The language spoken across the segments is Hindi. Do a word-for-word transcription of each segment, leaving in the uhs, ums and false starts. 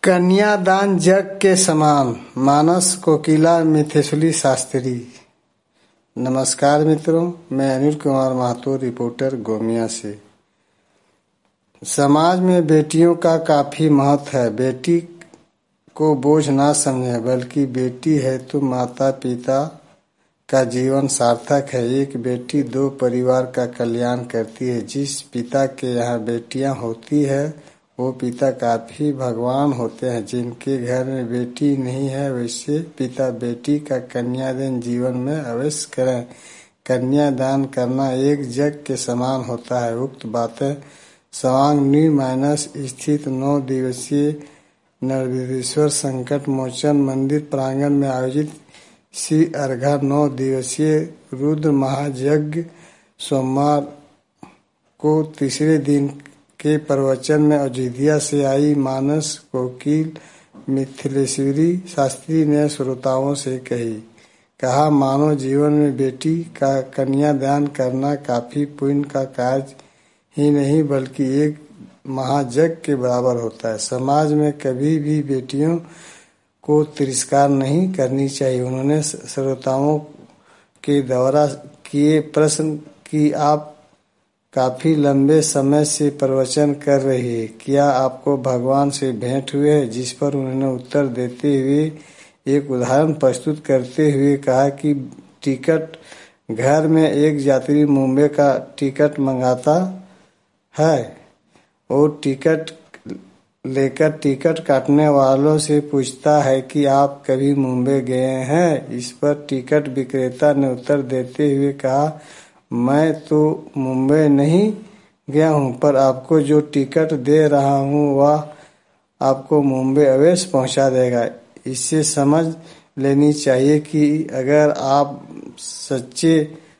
कन्यादान जग के समान। मानस कोकिला मिथिलेश्वरी शास्त्री। नमस्कार मित्रों, मैं अनिल कुमार महतो, रिपोर्टर गोमिया से। समाज में बेटियों का काफी महत्व है। बेटी को बोझ ना समझें, बल्कि बेटी है तो माता पिता का जीवन सार्थक है। एक बेटी दो परिवार का कल्याण करती है। जिस पिता के यहाँ बेटियां होती है वो पिता काफी भगवान होते हैं। जिनके घर में बेटी नहीं है वैसे पिता बेटी का कन्यादान जीवन में अवश्य करें। कन्यादान करना एक यज्ञ के समान होता है। उक्त बातें सवांग न्यू माइनस स्थित नौ दिवसीय नरदेश्वर संकट मोचन मंदिर प्रांगण में आयोजित श्री अर्घा नौ दिवसीय रुद्र महायज्ञ सोमवार को तीसरे दिन के प्रवचन में अयोध्या से आई मानस कोकिल मिथिलेश्वरी शास्त्री ने श्रोताओं से कही कहा मानव जीवन में बेटी का कन्यादान करना काफी पुण्य का कार्य ही नहीं बल्कि एक महायज्ञ के बराबर होता है। समाज में कभी भी बेटियों को तिरस्कार नहीं करनी चाहिए। उन्होंने श्रोताओं के द्वारा किए प्रश्न कि आप काफी लंबे समय से प्रवचन कर रही है, क्या आपको भगवान से भेंट हुए है? जिस पर उन्होंने उत्तर देते हुए एक उदाहरण प्रस्तुत करते हुए कहा कि टिकट घर में एक यात्री मुंबई का टिकट मंगाता है और टिकट लेकर टिकट काटने वालों से पूछता है कि आप कभी मुंबई गए हैं। इस पर टिकट विक्रेता ने उत्तर देते हुए कहा मैं तो मुंबई नहीं गया हूँ, पर आपको जो टिकट दे रहा हूँ वह आपको मुंबई अवश्य पहुँचा देगा। इससे समझ लेनी चाहिए कि अगर आप सच्चे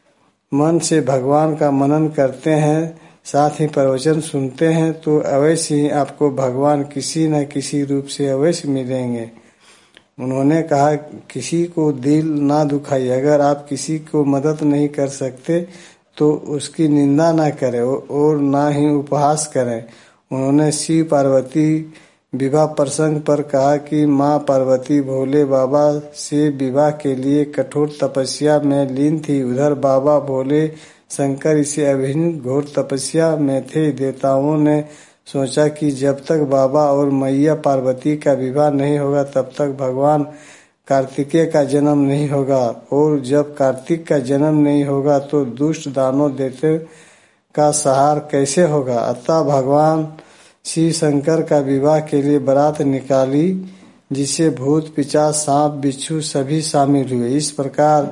मन से भगवान का मनन करते हैं, साथ ही प्रवचन सुनते हैं, तो अवश्य ही आपको भगवान किसी न किसी रूप से अवश्य मिलेंगे। उन्होंने कहा किसी को दिल ना दुखाइए। अगर आप किसी को मदद नहीं कर सकते तो उसकी निंदा ना करें और ना ही उपहास करें। उन्होंने शिव पार्वती विवाह प्रसंग पर कहा कि माँ पार्वती भोले बाबा से विवाह के लिए कठोर तपस्या में लीन थी। उधर बाबा भोले शंकर इसे अभिन्न घोर तपस्या में थे। देवताओं ने सोचा कि जब तक बाबा और मैया पार्वती का विवाह नहीं होगा तब तक भगवान कार्तिकेय का जन्म नहीं होगा, और जब कार्तिक का जन्म नहीं होगा तो दुष्ट दानव दैत्य का संहार कैसे होगा। अतः भगवान शिव शंकर का विवाह के लिए बारात निकाली, जिसे भूत पिशाच सांप बिच्छू सभी शामिल हुए। इस प्रकार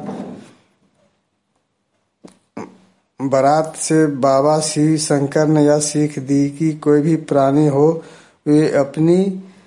बारात से बाबा शिव शंकर ने यह सीख दी कि कोई भी प्राणी हो वे अपनी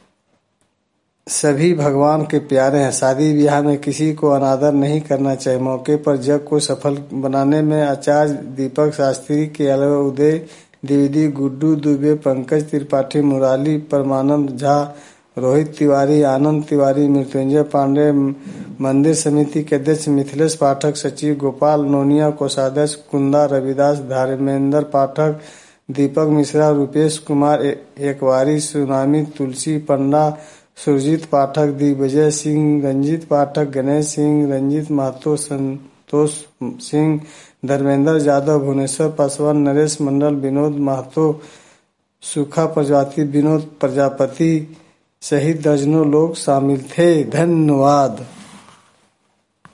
सभी भगवान के प्यारे हैं। शादी ब्याह में किसी को अनादर नहीं करना चाहिए। मौके पर जग को सफल बनाने में आचार्य दीपक शास्त्री के अलावा उदय द्विवेदी, गुड्डू दुबे, पंकज त्रिपाठी, मुरारी परमानंद झा, रोहित तिवारी, आनंद तिवारी, मृत्युंजय पांडे, मंदिर समिति के अध्यक्ष मिथिलेश पाठक, सचिव गोपाल नोनिया, कोषाध्यक्ष कुंदा रविदास, धर्मेंद्र पाठक, दीपक मिश्रा, रूपेश कुमार एकवारी, सुनामी, तुलसी पंडा, सुरजीत पाठक, दिग्विजय सिंह, रंजीत पाठक, गणेश सिंह, रंजीत महतो, संतोष सिंह, धर्मेंद्र यादव, भुवनेश्वर पासवान, नरेश मंडल, विनोद महतो, सुखा प्रजापति, विनोद प्रजापति सहित दर्जनों लोग शामिल थे। धन्यवाद।